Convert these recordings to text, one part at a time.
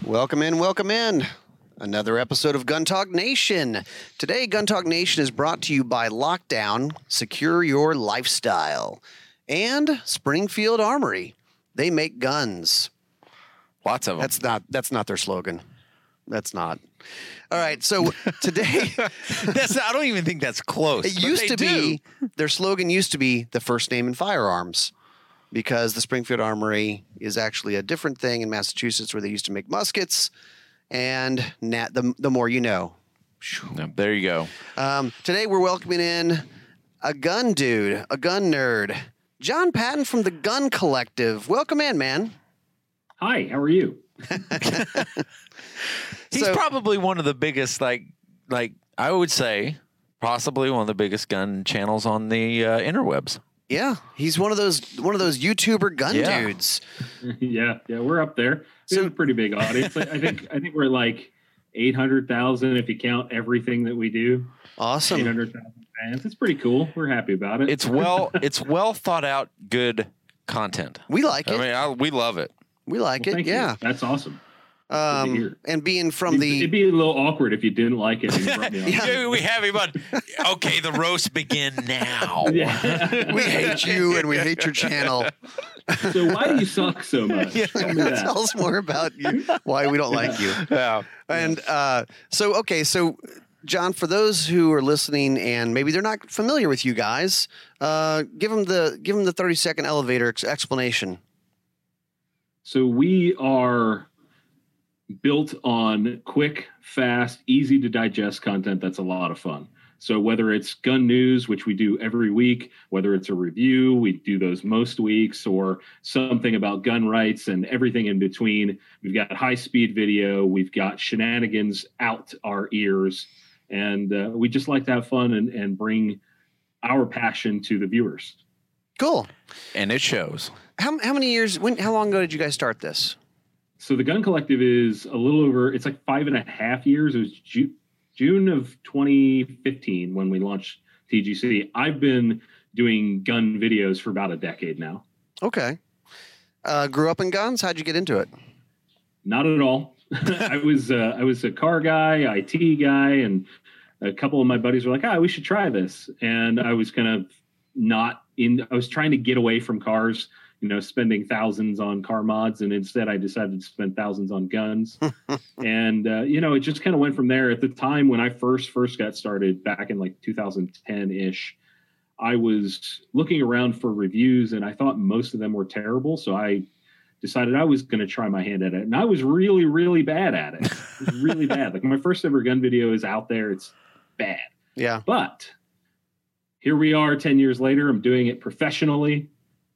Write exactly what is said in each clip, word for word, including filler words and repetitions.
Welcome in, welcome in. Another episode of Gun Talk Nation. Today, Gun Talk Nation is brought to you by Lockdown, Secure Your Lifestyle, and Springfield Armory. They make guns. Lots of them. That's not that's not their slogan. That's not. All right, so today that's I don't even think that's close. It used to do. be their slogan used to be the first name in firearms, because the Springfield Armory is actually a different thing in Massachusetts where they used to make muskets, and nat, the the more you know. No, there you go. Um, today we're welcoming in a gun dude, a gun nerd, John Patton from the Gun Collective. Welcome in, man. Hi, how are you? He's So- probably one of the biggest, like, like I would say, possibly one of the biggest gun channels on the uh, interwebs. Yeah, he's one of those one of those YouTuber gun Yeah. dudes. yeah, yeah, we're up there. We So- have a pretty big audience. Like, I think I think we're like eight hundred thousand if you count everything that we do. Awesome. eight hundred thousand fans. It's pretty cool. We're happy about it. It's well, it's well thought out, good content. We like I it. mean, I, we love it. we like Well, it. thank Yeah. you. That's awesome. to Um, hear. and being from It'd, the it'd be a little awkward if you didn't like it and you brought me on. Yeah. We have him on. Okay, the roast begin now. Yeah. we hate you and we hate your channel. So why do you suck so much? Tell me that. Tell us more about you, why we don't like you. Yeah. And uh, so, okay, so John, for those who are listening and maybe they're not familiar with you guys, uh, give them the give them the thirty second elevator ex- explanation. So we are built on quick, fast, easy to digest content that's a lot of fun. So whether it's gun news, which we do every week, whether it's a review, we do those most weeks, or something about gun rights and everything in between. We've got high-speed video. We've got shenanigans out our ears. And uh, we just like to have fun and, and bring our passion to the viewers. Cool. And it shows. How how many years? When? How long ago did you guys start this? So the Gun Collective is a little over, it's like five and a half years. It was Ju- June of twenty fifteen when we launched T G C. I've been doing gun videos for about a decade now. Okay. Uh, grew up in guns. How'd you get into it? Not at all. I was uh, I was a car guy, I T guy, and a couple of my buddies were like, "Ah, we should try this." And I was kind of not in. I was trying to get away from cars, you know, spending thousands on car mods, and instead I decided to spend thousands on guns. and uh, you know, it just kind of went from there. At the time when I first first got started back in like two thousand ten ish, I was looking around for reviews, and I thought most of them were terrible. So I decided I was going to try my hand at it. And I was really, really bad at it. It was really bad. Like my first ever gun video is out there. It's bad. Yeah. But here we are ten years later. I'm doing it professionally.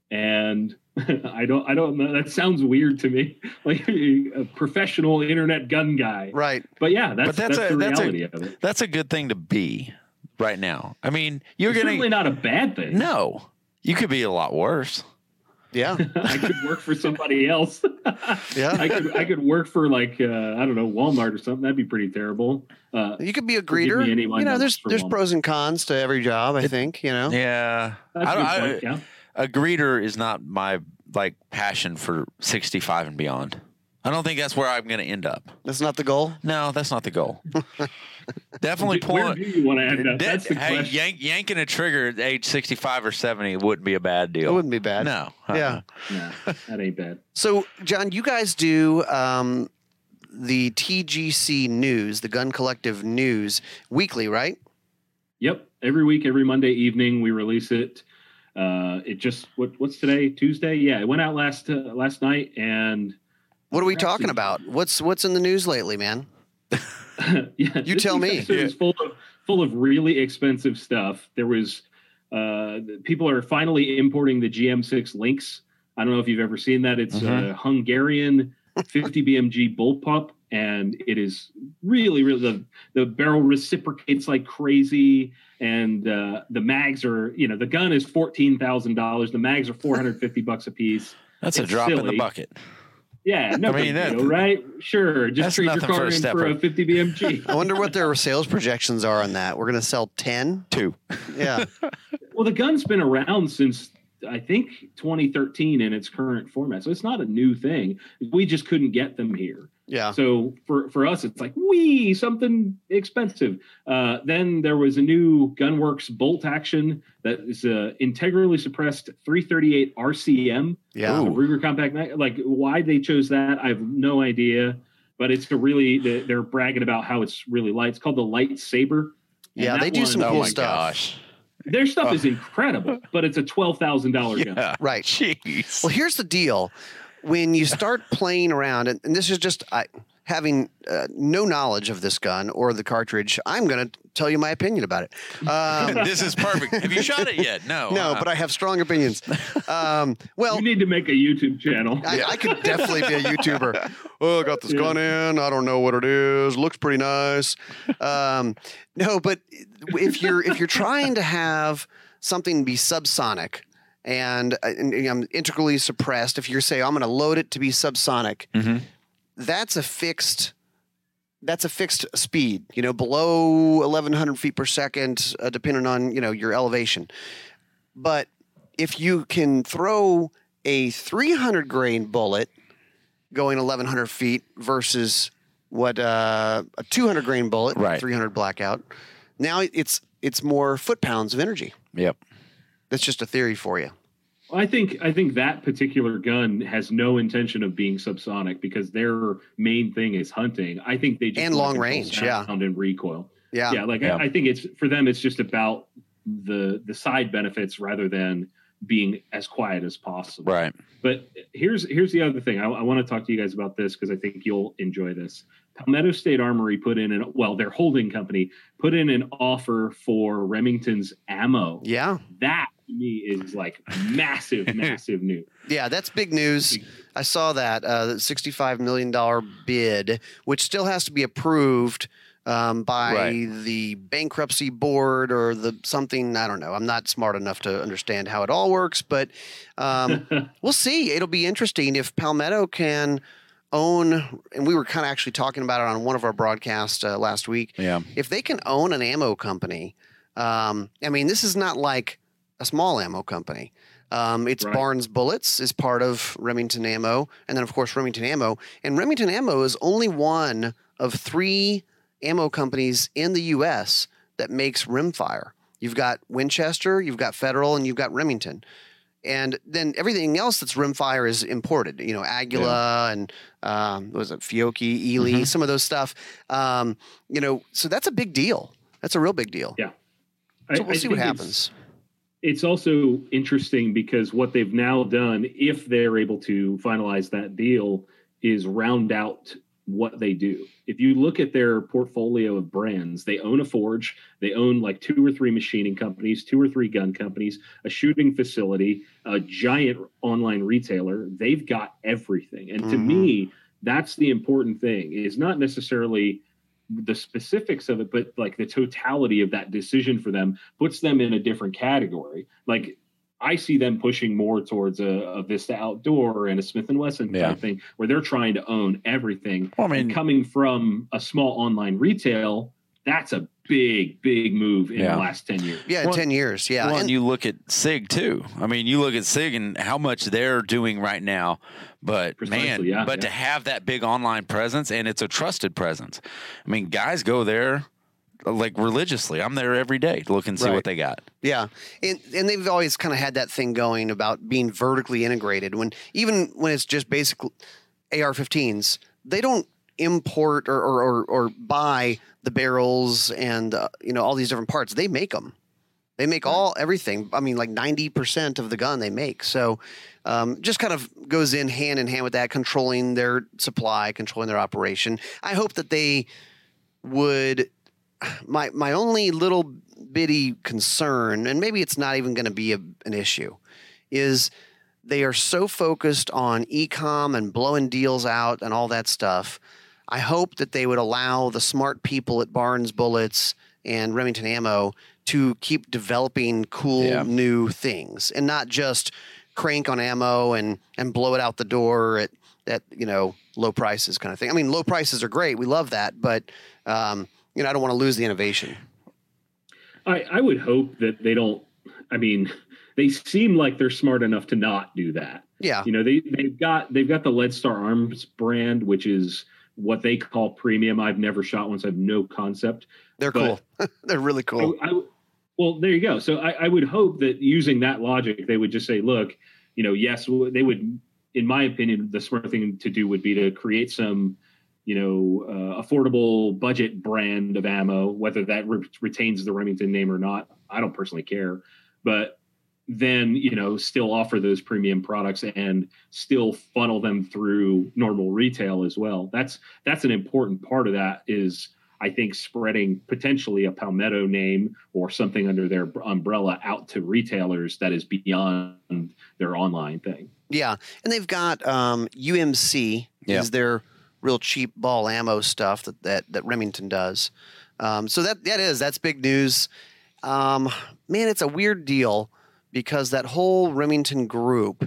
And I don't, I don't know. That sounds weird to me. Like a professional internet gun guy. Right. But yeah, that's, But that's that's, a- the that's a- reality of it. That's a good thing to be right now. I mean, you're It's going certainly to. not a bad thing. No, you could be a lot worse. Yeah. I could work for somebody else. Yeah. I could I could work for like uh, I don't know, Walmart or something. That'd be pretty terrible. Uh, You could be a Forgive greeter. me, You anyone know, that there's works for there's Walmart. pros and cons to every job. I think you know. Yeah. that's I a don't, good I, point, yeah. a greeter is not my like passion for sixty-five and beyond. I don't think that's where I'm going to end up. That's not the goal. No, that's not the goal. Definitely Where pulling. do you want to end up? de- That's the hey, question. yank, yanking a trigger at age sixty-five or seventy wouldn't be a bad deal. It wouldn't be bad. No. uh-uh. Yeah. Nah, that ain't bad. So, John, you guys do um, the T G C News, the Gun Collective News, weekly, right? Yep. Every week, every Monday evening, we release it. Uh, it just what what's today? Tuesday? Yeah, it went out last uh, last night, and What are we Actually- talking about? What's what's in the news lately, man? yeah, You this tell week's me. episode is full of full of really expensive stuff. There was uh, people are finally importing the G M six Lynx. I don't know if you've ever seen that. It's Mhm. a Hungarian fifty B M G bullpup, and it is really, really the the barrel reciprocates like crazy, and uh, the mags are, you know, the gun is fourteen thousand dollars. The mags are four hundred fifty bucks a piece. That's a It's drop in the silly. bucket. Yeah, no I mean, big that- deal, right? Sure, just that's trade your nothing car for a in for stepper. a fifty B M G. I wonder what their sales projections are on that. We're going to sell ten. Two. Yeah. Well, the gun's been around since I think twenty thirteen in its current format, so it's not a new thing. We just couldn't get them here. Yeah. So for, for us, it's like, wee, something expensive. Uh, then there was a new Gunworks bolt action that is uh, integrally suppressed three thirty-eight R C M. Yeah. Uh, Ruger Compact Mag. Like, why they chose that, I have no idea. But it's a really, they're bragging about how it's really light. It's called the Lightsaber. Yeah, they do some oh cool my stuff. gosh. Their stuff is incredible, but it's a twelve thousand dollars gun. Yeah. Right. Jeez. Well, here's the deal. When you start playing around, and, and this is just I, having uh, no knowledge of this gun or the cartridge, I'm going to tell you my opinion about it. Um, This is perfect. Have you shot it yet? No. no, uh, but I have strong opinions. Um, well, You need to make a YouTube channel. I, I could definitely be a YouTuber. Oh, I got this gun in. I don't know what it is. Looks pretty nice. Um, no, but if you're if you're trying to have something be subsonic and, and, and I'm integrally suppressed, if you're saying I'm going to load it to be subsonic, Mhm. that's a fixed. That's a fixed speed. You know, below eleven hundred feet per second, uh, depending on you know your elevation. But if you can throw a three hundred grain bullet going eleven hundred feet versus what uh, a two hundred grain bullet, Right. three hundred blackout, now it's it's more foot pounds of energy. Yep. That's just a theory for you. I think I think that particular gun has no intention of being subsonic because their main thing is hunting. I think they just And wanna long control range, yeah. sound and recoil. Yeah. Yeah, like Yeah. I, I think it's for them. It's just about the the side benefits rather than being as quiet as possible. Right. But here's here's the other thing. I, I want to talk to you guys about this because I think you'll enjoy this. Palmetto State Armory put in an well, their holding company put in an offer for Remington's ammo. Yeah. That to me is like massive, massive news. Yeah, that's big news. I saw that uh, the sixty-five million dollars bid, which still has to be approved um, by Right. the bankruptcy board or the something. I don't know. I'm not smart enough to understand how it all works, but um, we'll see. It'll be interesting if Palmetto can own, and we were kind of actually talking about it on one of our broadcasts uh, last week. Yeah. If they can own an ammo company, um, I mean, this is not like a small ammo company. Um, it's Right. Barnes Bullets is part of Remington Ammo, and then of course Remington Ammo. And Remington Ammo is only one of three ammo companies in the U S that makes rimfire. You've got Winchester, you've got Federal, and you've got Remington. And then everything else that's rimfire is imported. You know, Aguila and um, what was it Fiocchi, Ely, Mhm. some of those stuff. Um, you know, so that's a big deal. That's a real big deal. Yeah. So I- we'll I see what think it's- happens. It's also interesting because what they've now done, if they're able to finalize that deal, is round out what they do. If you look at their portfolio of brands, they own a forge, they own like two or three machining companies, two or three gun companies, a shooting facility, a giant online retailer. They've got everything. And to Mhm. me, that's the important thing, is not necessarily the specifics of it, but like the totality of that decision for them puts them in a different category. Like I see them pushing more towards a, a Vista Outdoor and a Smith and Wesson Yeah. type thing, where they're trying to own everything. Well, I And mean, coming from a small online retail, that's a big, big move in Yeah. the last ten years. Yeah, in Well, ten years. Yeah. well, And- and you look at SIG too. I mean, you look at SIG and how much they're doing right now. But Precisely, man, yeah, but yeah. to have that big online presence, and it's a trusted presence. I mean, guys go there like religiously. I'm there every day to look and see Right. what they got. Yeah, and and they've always kind of had that thing going about being vertically integrated. When even when it's just basic A R fifteens, they don't import or or, or, or buy the barrels and uh, you know all these different parts. They make them. They make all everything. I mean, like ninety percent of the gun they make. So, um, just kind of goes in hand in hand with that, controlling their supply, controlling their operation. I hope that they would. My my only little bitty concern, and maybe it's not even going to be a, an issue, is they are so focused on e-com and blowing deals out and all that stuff. I hope that they would allow the smart people at Barnes Bullets and Remington Ammo to keep developing cool Yeah. new things and not just crank on ammo and and blow it out the door at at you know low prices kind of thing. I mean, low prices are great. We love that, but um, you know, I don't want to lose the innovation. I, I would hope that they don't. I mean, they seem like they're smart enough to not do that. Yeah. You know, they they've got they've got the Lead Star Arms brand, which is what they call premium. I've never shot one, so I have no concept. They're But cool. They're really cool. I, I, well, there you go. So I, I would hope that using that logic, they would just say, look, you know, yes, they would, in my opinion, the smart thing to do would be to create some, you know, uh, affordable budget brand of ammo, whether that re- retains the Remington name or not. I don't personally care, but then, you know, still offer those premium products and still funnel them through normal retail as well. That's, that's an important part of that is, I think, spreading potentially a Palmetto name or something under their umbrella out to retailers that is beyond their online thing. Yeah. And they've got um, U M C Yeah. is their real cheap ball ammo stuff that, that, that Remington does. Um, so that, that is, that's big news. Um, man, it's a weird deal because that whole Remington group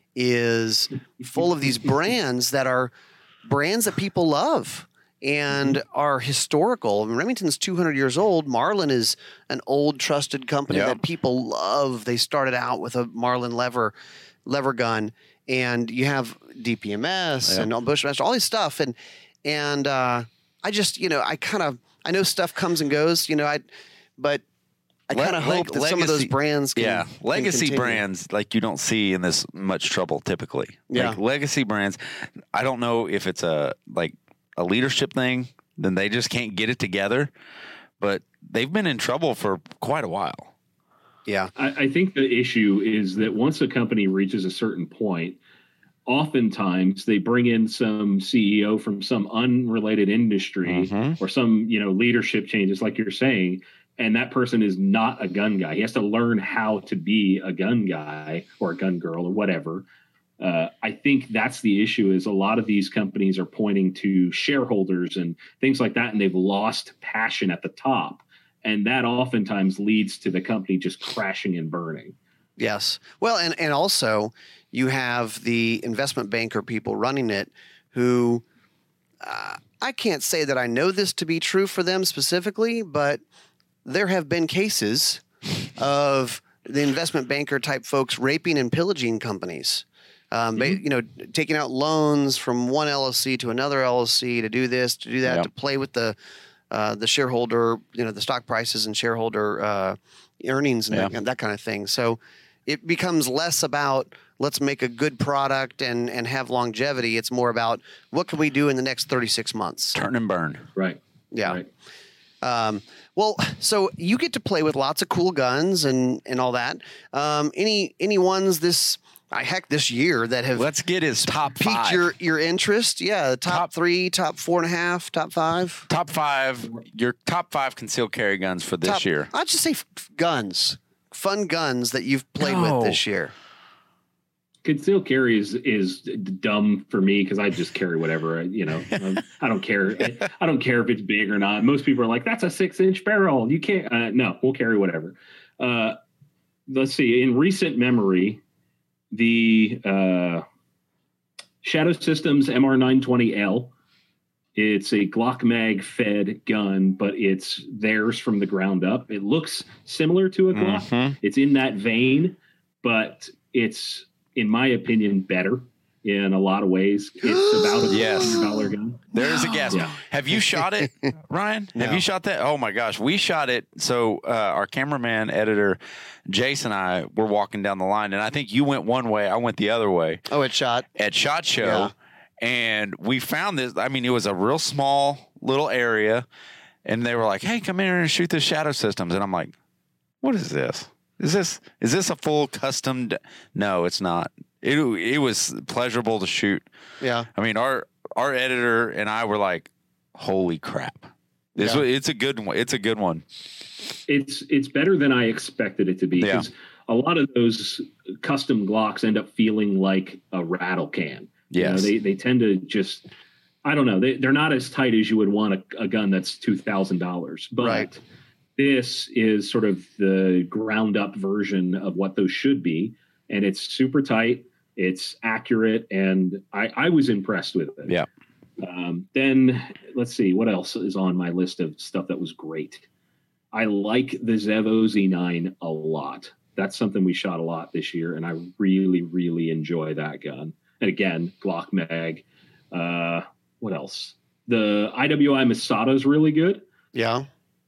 is full of these brands that are brands that people love and are historical. I mean, Remington's two hundred years old. Marlin is an old, trusted company Yeah. that people love. They started out with a Marlin lever lever gun, and you have D P M S Yeah. and Bushmaster, all this stuff. And and uh, I just, you know, I kind of I know stuff comes and goes, you know, I but I Le- kind of leg- hope that some of those legacy- brands can, yeah, can legacy continue. brands like you don't see in this much trouble typically. Yeah. Like legacy brands, I don't know if it's a like a leadership thing, then they just can't get it together, but they've been in trouble for quite a while. Yeah. I, I think the issue is that once a company reaches a certain point, oftentimes they bring in some C E O from some unrelated industry Mhm. or some, you know, leadership changes, like you're saying, and that person is not a gun guy. He has to learn how to be a gun guy or a gun girl or whatever. Uh, I think that's the issue is a lot of these companies are pointing to shareholders and things like that, and they've lost passion at the top. And that oftentimes leads to the company just crashing and burning. Yes. Well, and, and also you have the investment banker people running it who uh, I can't say that I know this to be true for them specifically, but there have been cases of the investment banker type folks raping and pillaging companies. Um, ba- you know, taking out loans from one L L C to another L L C to do this, to do that, Yep. to play with the uh, the shareholder, you know, the stock prices and shareholder uh, earnings and Yeah. that, that kind of thing. So it becomes less about let's make a good product and and have longevity. It's more about what can we do in the next thirty-six months. Turn and burn. Right. Yeah. Right. Um, well, so you get to play with lots of cool guns and and all that. Um, any any ones this I heck this year that have Let's get his top piqued five. your your interest? Yeah, the top, Top- three, top four and a half, top five. top five, your top five concealed carry guns for this top, year. I'd just say f- guns, fun guns that you've played No. with this year. Concealed carry is is dumb for me because I just carry whatever, you know. Um, I don't care. I, I don't care if it's big or not. Most people are like, "That's a six-inch barrel. You can't." Uh, no, we'll carry whatever. Uh, let's see. In recent memory, the uh, Shadow Systems M R nine twenty L. It's a Glock mag fed gun, but it's theirs from the ground up. It looks similar to a Glock. Mhm. It's in that vein, but it's, in my opinion, better in a lot of ways. It's about a Yes. hundred dollar gun. There's a guess. Yeah. Have you shot it, Ryan? Have No. you shot that? Oh my gosh, we shot it. So uh, our cameraman, editor, Jason, and I were walking down the line, and I think you went one way, I went the other way Oh, it shot. at SHOT Show, Yeah. and we found this. I mean, it was a real small little area, and they were like, "Hey, come in here and shoot the Shadow Systems," and I'm like, "What is this? Is this is this a full custom?" D-? No, it's not. It it was pleasurable to shoot. Yeah. I mean, our our editor and I were like, "Holy crap! This Yeah. wa- it's a good one. It's a good one." It's it's better than I expected it to be Yeah. because a lot of those custom Glocks end up feeling like a rattle can. You know, Yes. they they tend to just, I don't know, they they're not as tight as you would want a, a gun that's two thousand dollars, but Right. this is sort of the ground up version of what those should be, and it's super tight, it's accurate, and I I was impressed with it. Yeah. Um, then let's see what else is on my list of stuff that was great. I like the Zev O Z nine a lot. That's something we shot a lot this year, and I really, really enjoy that gun. And again, Glock mag. Uh, what else? The I W I Masato is really good. Yeah.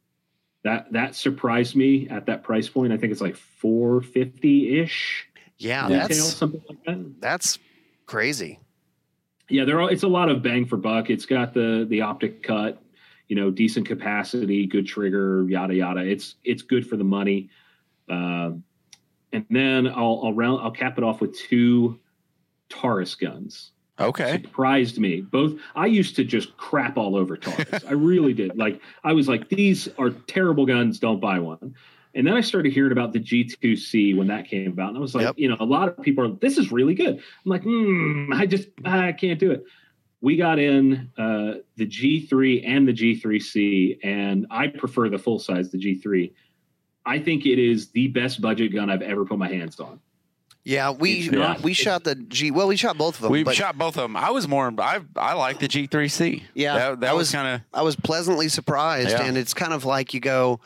That that surprised me at that price point. I think it's like four fifty ish. Yeah, retail, that's something like that. that's crazy. Yeah, there are. It's a lot of bang for buck. It's got the the optic cut, you know, decent capacity, good trigger, yada yada. It's it's good for the money. Uh, and then I'll I'll round I'll cap it off with two Taurus guns. Okay. Surprised me. Both. I used to just crap all over Taurus. I really did. Like I was like, these are terrible guns. Don't buy one. And then I started hearing about the G two C when that came about, and I was like, Yep. you know, a lot of people are. This is really good. I'm like, hmm, I just I can't do it. We got in uh, the G three and the G three C, and I prefer the full size, the G three. I think it is the best budget gun I've ever put my hands on. Yeah, we It's not- we shot the G. Well, we shot both of them. We but shot both of them. I was more. I I like the G three C. Yeah, that, that I was, was- kind of. I was pleasantly surprised, Yeah. and it's kind of like you go,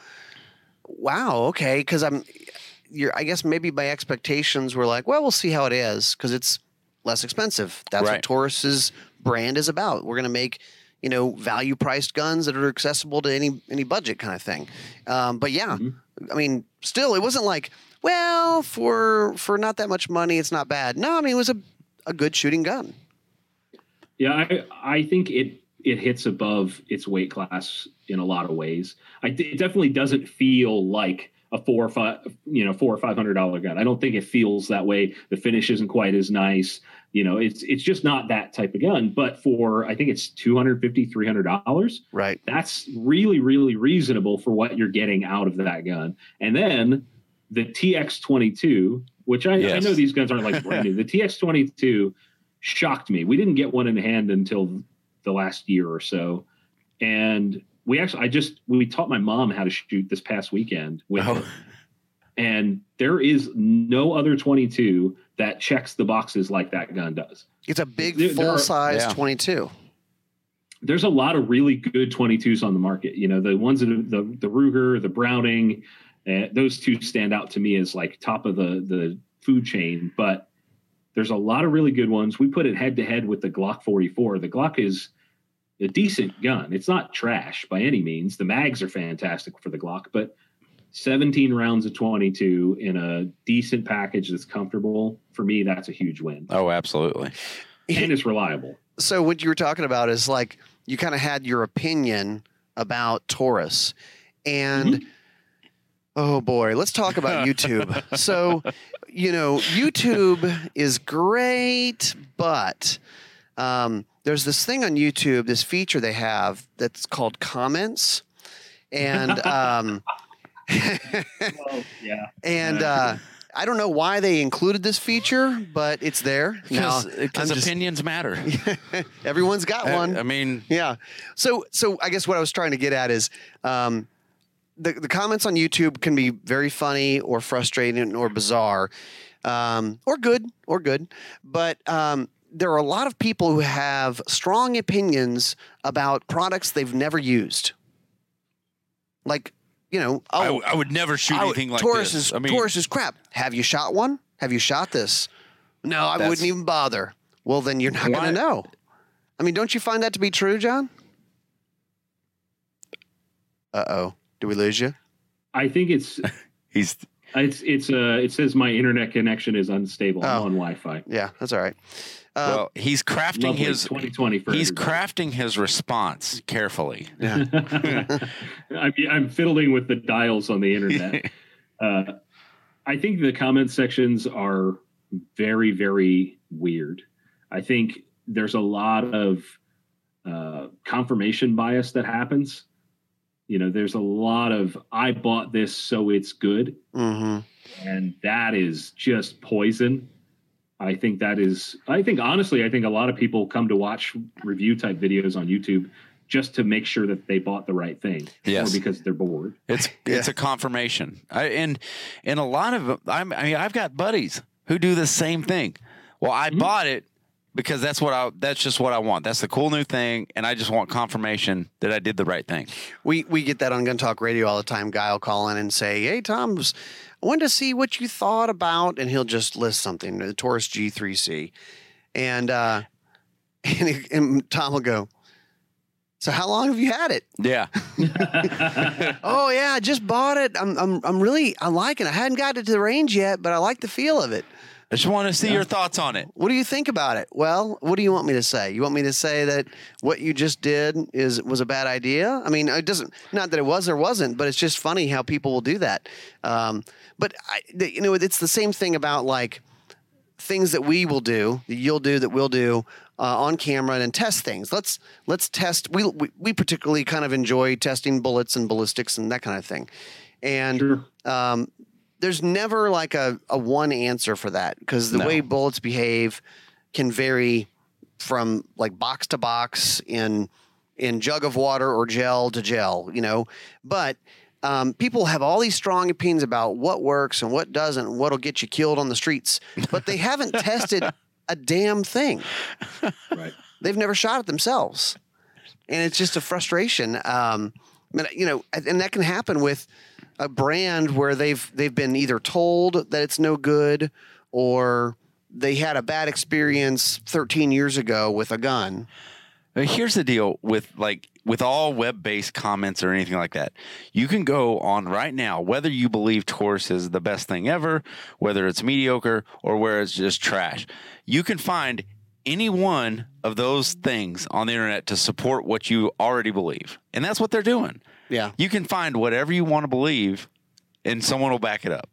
"Wow, okay," because I'm, you're. I guess maybe my expectations were like, "Well, we'll see how it is," because it's less expensive. That's Right. what Taurus's brand is about. We're going to make, you know, value priced guns that are accessible to any any budget kind of thing. Um, but yeah, Mhm. I mean, still, it wasn't like, well, for for not that much money, it's not bad. No, I mean, it was a a good shooting gun. Yeah, I I think it it hits above its weight class in a lot of ways. I it definitely doesn't feel like a four or five you know four or five hundred dollar gun. I don't think it feels that way. The finish isn't quite as nice. You know, it's it's just not that type of gun. But for I think it's two hundred fifty, three hundred dollars. Right. That's really really reasonable for what you're getting out of that gun. And then the T X twenty-two, which I, I Yes. know these guns aren't like brand new. The T X twenty-two shocked me. We didn't get one in hand until the last year or so, and we actually I just we taught my mom how to shoot this past weekend with Oh. her. And there is no other twenty-two that checks the boxes like that gun does. It's a big There- there are- full size Yeah. twenty-two. There's a lot of really good twenty-twos on the market. You know, the ones that are the the Ruger, the Browning, uh, those two stand out to me as like top of the the food chain. But there's a lot of really good ones. We put it head to head with the Glock forty-four. The Glock is a decent gun. It's not trash by any means. The mags are fantastic for the Glock, but seventeen rounds of twenty-two in a decent package that's comfortable, for me, that's a huge win. Oh, absolutely. And it's reliable. So what you were talking about is like you kind of had your opinion about Taurus, and Mm-hmm. oh boy, let's talk about YouTube. So, you know, YouTube is great, but um, there's this thing on YouTube, this feature they have that's called comments, and um, Oh, yeah. and uh, I don't know why they included this feature, but it's there now. Because I'm just- opinions matter. everyone's got I- one. I mean, Yeah. So so I guess what I was trying to get at is um, the the comments on YouTube can be very funny or frustrating or bizarre, um, or good or good, but um, there are a lot of people who have strong opinions about products they've never used. Like, you know, I, oh, w- I would never shoot I would- anything like Taurus this. is I mean, Taurus is crap. Have you shot one? Have you shot this? No, I That's- wouldn't even bother. Well, then you're not going Why- to know. I mean, don't you find that to be true, John? Uh oh, did we lose you? I think it's he's it's it's uh it says my internet connection is unstable. I'm Oh. on Wi-Fi. Yeah, that's all right. Uh, well, he's crafting Lovely his twenty twenty for he's everybody. crafting his response carefully. yeah. I'm, I'm fiddling with the dials on the internet. uh, I think the comment sections are very, very weird. I think there's a lot of uh, confirmation bias that happens. You know, there's a lot of I bought this so it's good, hmm and that is just poison. I think that is. I think honestly, I think a lot of people come to watch review type videos on YouTube just to make sure that they bought the right thing, Yes. or because they're bored. It's Yeah. it's a confirmation. I, and and a lot of I'm, I mean I've got buddies who do the same thing. Well, I Mhm. bought it because that's what I that's just what I want. That's the cool new thing, and I just want confirmation that I did the right thing. We we get that on Gun Talk Radio all the time. Guy will call in and say, "Hey, Tom, was- I wanted to see what you thought about," and he'll just list something, the Taurus G three C, and uh, and, he- and Tom will go, So how long have you had it? Yeah. Oh yeah, I just bought it. I'm I'm I'm really I like it. I hadn't got it to the range yet, but I like the feel of it. I just want to see Yeah. your thoughts on it. What do you think about it? Well, what do you want me to say? You want me to say that what you just did is was a bad idea? I mean, it doesn't. Not that it was or wasn't, but it's just funny how people will do that. Um, but I, the, you know, it's the same thing about like things that we will do, that you'll do, that we'll do uh, on camera and test things. Let's let's test. We, we we particularly kind of enjoy testing bullets and ballistics and that kind of thing. And Sure. um, there's never like a, a one answer for that because the No. way bullets behave can vary from like box to box in in jug of water or gel to gel, you know. But um, people have all these strong opinions about what works and what doesn't, and what'll get you killed on the streets, but they haven't tested a damn thing. Right. They've never shot it themselves, and it's just a frustration. Um, I mean, you know, and that can happen with a brand where they've they've been either told that it's no good or they had a bad experience thirteen years ago with a gun. But here's the deal with like with all web-based comments or anything like that. You can go on right now, whether you believe Taurus is the best thing ever, whether it's mediocre or where it's just trash. You can find any one of those things on the internet to support what you already believe. And that's what they're doing. Yeah. You can find whatever you want to believe and someone will back it up.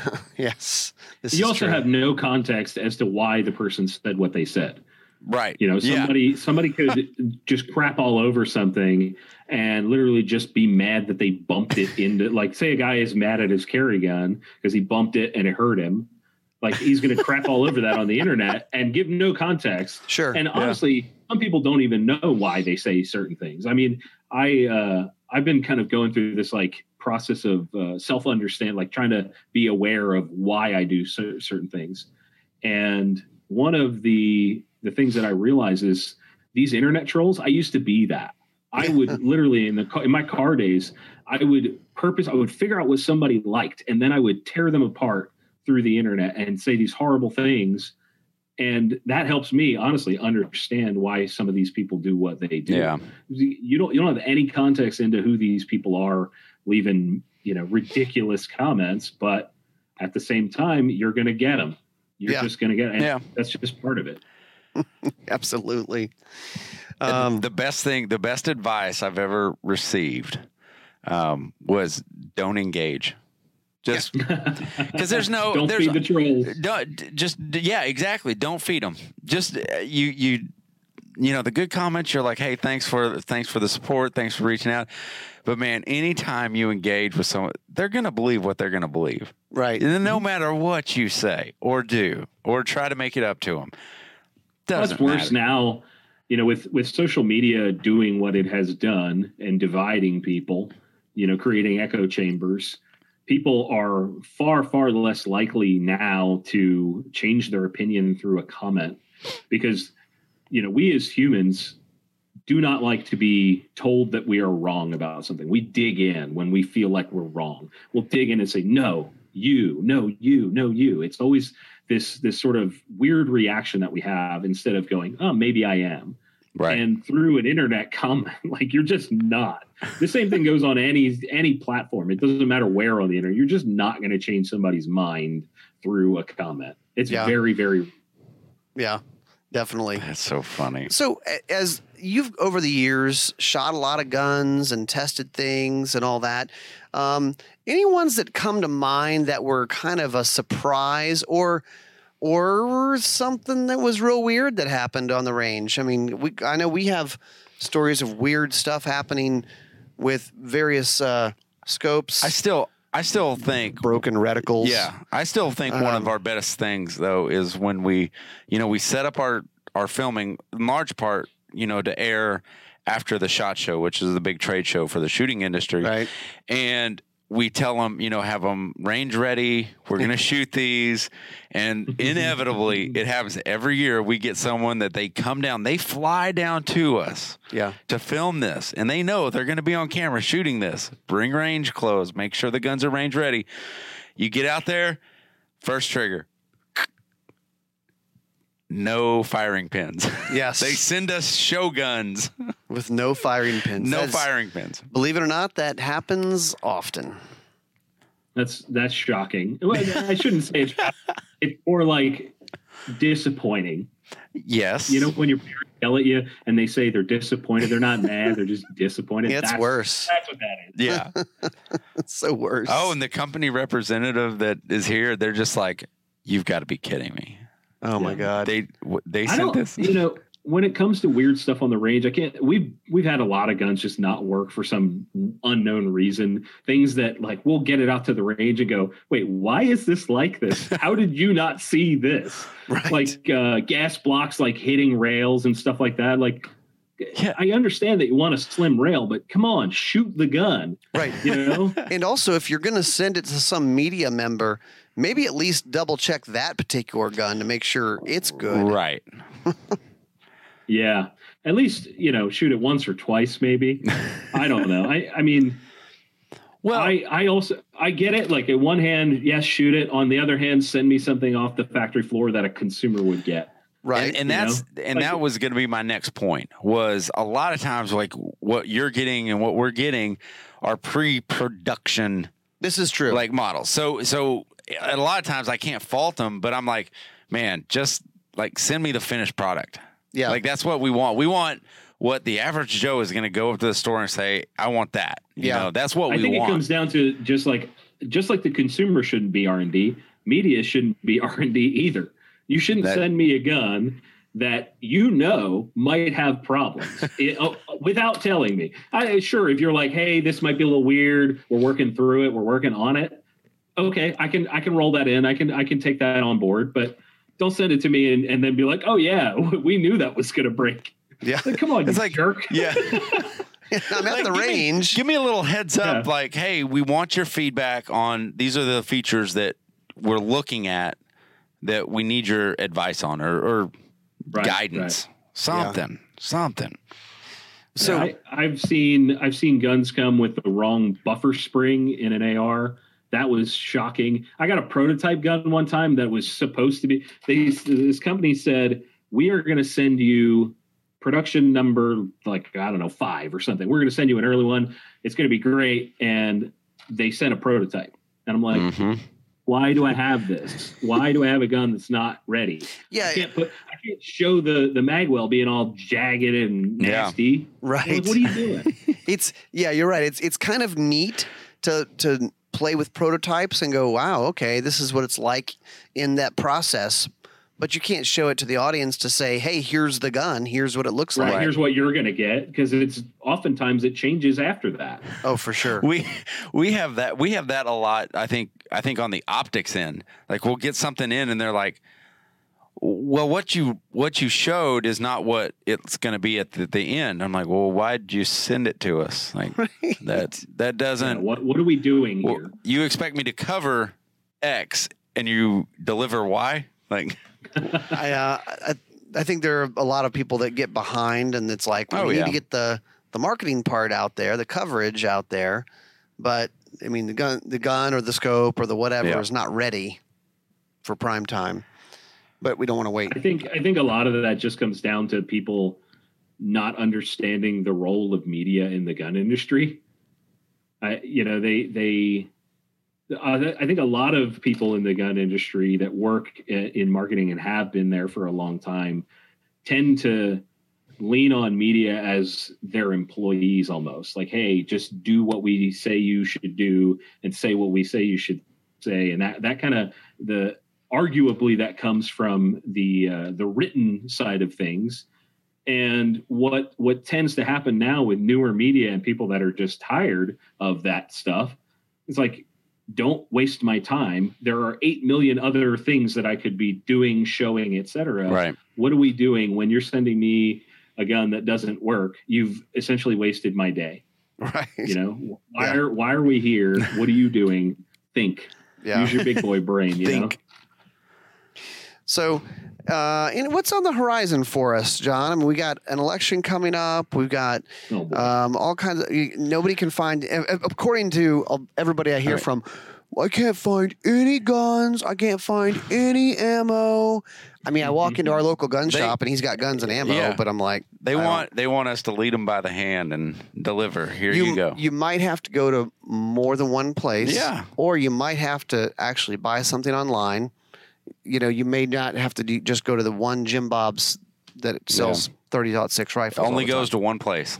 Yes. This You is also true. have no context as to why the person said what they said. Right. You know, Yeah. somebody somebody could just crap all over something and literally just be mad that they bumped it into, like, say a guy is mad at his carry gun because he bumped it and it hurt him. Like, he's going to crap all over that on the internet and give no context. Sure. And honestly, some people don't even know why they say certain things. I mean, I uh, I've been kind of going through this like process of uh, self understand, like trying to be aware of why I do cer- certain things. And one of the the things that I realize is these internet trolls. I used to be that. I would literally in the car, in my car days, I would purpose. I would figure out what somebody liked, and then I would tear them apart through the internet and say these horrible things. And that helps me honestly understand why some of these people do what they do. Yeah. You don't, you don't have any context into who these people are leaving, you know, ridiculous comments, but at the same time, you're going to get them. You're Yeah. just going to get, and Yeah. that's just part of it. Absolutely. And Um, the best thing, the best advice I've ever received um, was don't engage. Just because there's no, Don't there's feed the trolls. don't, just yeah, exactly. Don't feed them. Just uh, you, you, you know, the good comments. You're like, hey, thanks for thanks for the support, thanks for reaching out. But man, anytime you engage with someone, they're gonna believe what they're gonna believe, right. and no matter what you say or do or try to make it up to them. That's Doesn't worse matter. now, you know, with, with social media doing what it has done and dividing people, you know, creating echo chambers. People are far, far less likely now to change their opinion through a comment because, you know, we as humans do not like to be told that we are wrong about something. We dig in when we feel like we're wrong. We'll dig in and say, no, you, no, you, no, you. It's always this, this sort of weird reaction that we have instead of going, oh, maybe I am. Right. And through an internet comment, like you're just not. The same thing goes on any any platform. It doesn't matter where on the internet. You're just not going to change somebody's mind through a comment. It's Yeah. very, very. Yeah, definitely. That's so funny. So a- as you've over the years shot a lot of guns and tested things and all that, um, any ones that come to mind that were kind of a surprise or or something that was real weird that happened on the range? I mean, we I know we have stories of weird stuff happening with various uh, scopes, I still, I still think broken reticles. Yeah, I still think one Um, of our best things though is when we, you know, we set up our our filming in large part, you know, to air after the SHOT Show, which is the big trade show for the shooting industry, Right. and we tell them, you know, have them range ready. We're going to shoot these. And inevitably, it happens every year. We get someone that they come down, they fly down to us Yeah. to film this. And they know they're going to be on camera shooting this. Bring range clothes. Make sure the guns are range ready. You get out there, first trigger. No firing pins. Yes. They send us show guns. With no firing pins. No That's- firing pins. Believe it or not, that happens often. That's that's shocking. Well, I shouldn't say it's shocking. It's more like disappointing. Yes. You know, when your parents yell at you and they say they're disappointed, they're not mad, they're just disappointed. It's that's, worse. That's what that is. Yeah. It's so worse. Oh, and the company representative that is here, they're just like, you've got to be kidding me. oh my yeah. God. They w- they I sent don't, this. you know, when it comes to weird stuff on the range, I can't. We've we've had a lot of guns just not work for some unknown reason. Things that like we'll get it out to the range and go, wait, why is this like this? How did you not see this? Right. Like uh, gas blocks, like hitting rails and stuff like that. Like, Yeah. I understand that you want a slim rail, but come on, shoot the gun. Right. You know. And also, if you're going to send it to some media member, maybe at least double check that particular gun to make sure it's good. Right. Yeah. At least, you know, shoot it once or twice, maybe. I don't know. I, I mean, Well, I, I also, I get it. Like, at one hand, yes, shoot it. On the other hand, send me something off the factory floor that a consumer would get. Right. And, and you that's know? and Like- that was going to be my next point. Was a lot of times like what you're getting and what we're getting are pre-production This is true. like models. So so a lot of times I can't fault them, but I'm like, man, just like send me the finished product. yeah. Like that's what we want. We want what the average Joe is going to go up to the store and say, I want that. You Yeah. know, that's what I we think want. it comes down to just like, just like the consumer shouldn't be R and D, media shouldn't be R and D either. You shouldn't That- send me a gun that you know might have problems it, uh, without telling me. I sure if you're like, hey, this might be a little weird. We're working through it. We're working on it. Okay, I can I can roll that in. I can I can take that on board. But don't send it to me and, and then be like, oh yeah, we knew that was going to break. yeah. Like, come on, It's you like- jerk. yeah. I'm at Like, the give me- range. give me a little heads up, Yeah. like, hey, we want your feedback on these are the features that we're looking at that we need your advice on or, or Right, guidance. Something. Something. So I, I've seen I've seen guns come with the wrong buffer spring in an A R. That was shocking. I got a prototype gun one time that was supposed to be. They, this company said, we are going to send you production number like I don't know five or something. We're going to send you an early one. It's going to be great. And they sent a prototype, and I'm like, Mhm. why do I have this? Why do I have a gun that's not ready? yeah, I can't put. I can't show the the magwell being all jagged and Yeah. nasty. right. Like, what are you doing? It's yeah, you're right. It's it's kind of neat to to play with prototypes and go, wow, okay, this is what it's like in that process. But you can't show it to the audience to say, hey, here's the gun, here's what it looks Right. like. Here's what you're going to get, because it's oftentimes it changes after that. Oh, for sure. We we have that we have that a lot. I think I think on the optics end, like we'll get something in and they're like, well, what you what you showed is not what it's going to be at the, the end. I'm like, well, why did you send it to us? Like that that You doesn't. know, what what are we doing well, here? you expect me to cover X and you deliver Y? Like, I, uh, I I think there are a lot of people that get behind, and it's like, well, Oh, we yeah. need to get the the marketing part out there, the coverage out there. But I mean, the gun, the gun, or the scope, or the whatever Yeah. is not ready for prime time. But we don't want to wait. I think I think a lot of that just comes down to people not understanding the role of media in the gun industry. I, you know, they they. Uh, I think a lot of people in the gun industry that work in, in marketing and have been there for a long time tend to lean on media as their employees almost. Like, hey, just do what we say you should do and say what we say you should say. And that that kind of the arguably that comes from the uh, the written side of things. And what what tends to happen now with newer media and people that are just tired of that stuff, it's like, don't waste my time. There are eight million other things that I could be doing, showing, et cetera. right. What are we doing when you're sending me a gun that doesn't work? You've essentially wasted my day. Right. You know, why Yeah. are why are we here? What are you doing? Think. Yeah. Use your big boy brain. You Think. So, uh, and what's on the horizon for us, John? I mean, we got an election coming up. We've got know. Oh, boy. um, all kinds of. you- Nobody can find, a- a- according to uh, everybody I hear Right. from, I can't find any guns. I can't find any ammo. I mean, I walk into our local gun They- shop and he's got guns and ammo, Yeah. but I'm like, They I don't- want they want us to lead them by the hand and deliver. Here you, go. You might have to go to more than one place. Yeah. Or you might have to actually buy something online. You know, you may not have to do, just go to the one Jim Bob's that sells thirty oh six rifles. Only goes to one place.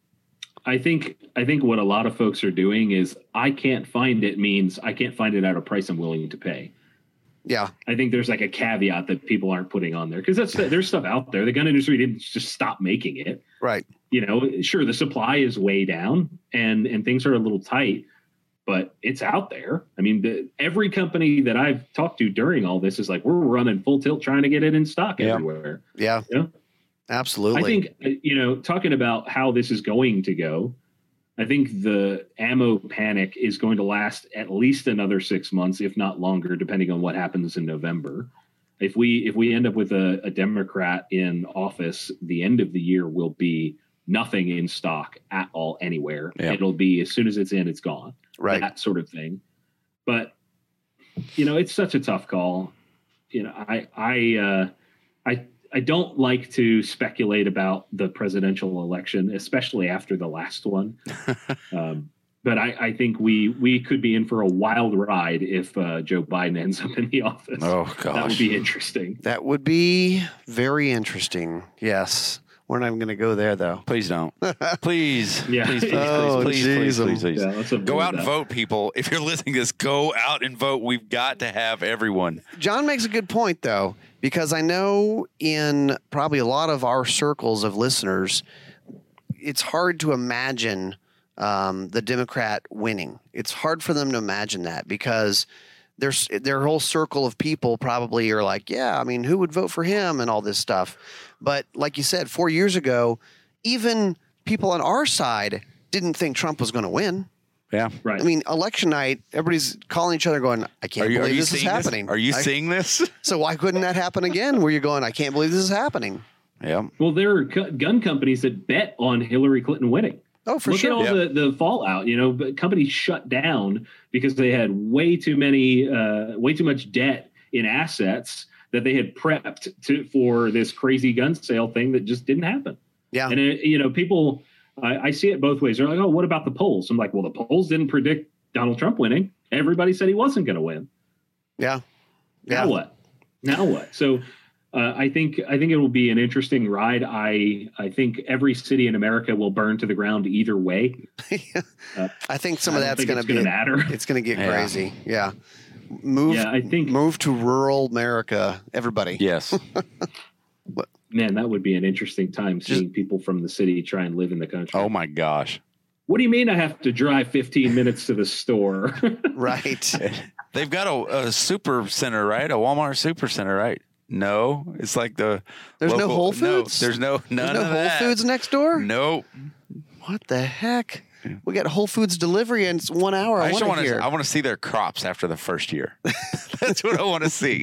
I think I think what a lot of folks are doing is I can't find it means I can't find it at a price I'm willing to pay. Yeah. I think there's like a caveat that people aren't putting on there because that's there's stuff out there. The gun industry didn't just stop making it. Right. You know, sure, the supply is way down and and things are a little tight, but it's out there. I mean, the, every company that I've talked to during all this is like, we're running full tilt trying to get it in stock Yeah. everywhere. Yeah. You know? Absolutely. I think, you know, talking about how this is going to go, I think the ammo panic is going to last at least another six months, if not longer, depending on what happens in November. If we if we end up with a, a Democrat in office, the end of the year will be nothing in stock at all anywhere. Yeah. It'll be as soon as it's in, it's gone. right. That sort of thing. But you know, it's such a tough call. You know, I I uh, I I don't like to speculate about the presidential election, especially after the last one. um, but I, I think we we could be in for a wild ride if uh, Joe Biden ends up in the office. Oh That would gosh. be interesting. That would be very interesting. Yes. We're not even going to go there, though. Please don't. Please. Yeah. Please, please, Oh, please, please, jeez. please, please, Yeah, please. let's avoid Go out and that. vote, people. If you're listening to this, go out and vote. We've got to have everyone. John makes a good point, though, because I know in probably a lot of our circles of listeners, it's hard to imagine um, the Democrat winning. It's hard for them to imagine that because there's their whole circle of people probably are like, yeah, I mean, who would vote for him and all this stuff. But like you said, four years ago, even people on our side didn't think Trump was going to win. Yeah. Right. I mean, election night, everybody's calling each other going, I can't Are you, are believe you this is seeing happening. this? Are you I- seeing this? So why couldn't that happen again where you're going, I can't believe this is happening? Yeah. well, there are cu- gun companies that bet on Hillary Clinton winning. Oh, for Look sure. at all Yeah. the, the fallout. You know, but companies shut down because they had way too many, uh, way too much debt in assets that they had prepped to for this crazy gun sale thing that just didn't happen. Yeah. And it, you know, people, I, I see it both ways. They're like, "Oh, what about the polls?" I'm like, "Well, the polls didn't predict Donald Trump winning. Everybody said he wasn't going to win. Yeah. Yeah. Now what? Now what?" So. Uh, I think I think it will be an interesting ride. I I think every city in America will burn to the ground either way. I think some I of don't that's think going it's to be, gonna matter. it's going to get Yeah. crazy. Yeah. Move, Yeah, I think- move to rural America, everybody. Yes. Man, that would be an interesting time seeing people from the city try and live in the country. Oh my gosh. What do you mean I have to drive fifteen minutes to the store? Right. They've got a, a super center, right? A Walmart super center, right? No, it's like the There's no local- Whole Foods? No, there's no none There's no of Whole that. Foods next door? Nope. What the heck? We got Whole Foods delivery and it's one hour. I, I just want want to hear. to. I want to see their crops after the first year. That's what I want to see.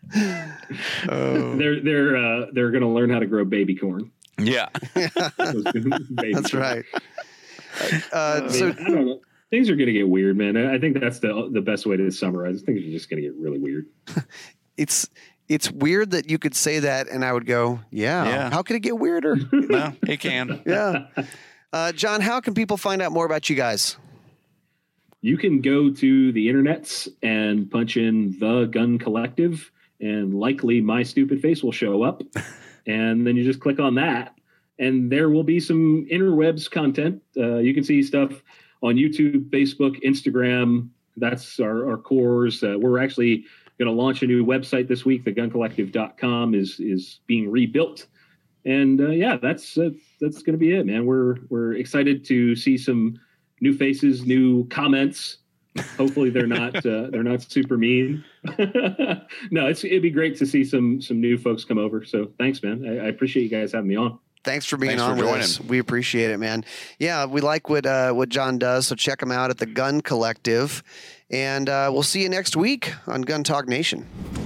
Oh. they're they're uh, they're going to learn how to grow baby corn. Yeah. Those baby That's corn. right. Uh, I mean, so I don't know. Things are going to get weird, man. I think that's the the best way to summarize. Things are just going to get really weird. it's it's weird that you could say that and I would go, yeah. Yeah. How could it get weirder? No, it can. Yeah. Uh, John, how can people find out more about you guys? You can go to the internets and punch in The Gun Collective, and likely my stupid face will show up. And then you just click on that, and there will be some interwebs content. Uh, you can see stuff on YouTube, Facebook, Instagram. That's our, our cores. Uh, we're actually going to launch a new website this week. the gun collective dot com is is being rebuilt. And uh, yeah, that's uh, that's going to be it, man. We're we're excited to see some new faces, new comments. Hopefully, they're not uh, they're not super mean. No, it's it'd be great to see some some new folks come over. So thanks, man. I, I appreciate you guys having me on. Thanks for being Thanks for on with joining. us. We appreciate it, man. Yeah, we like what uh, what John does, so check him out at the Gun Collective. And uh, we'll see you next week on Gun Talk Nation.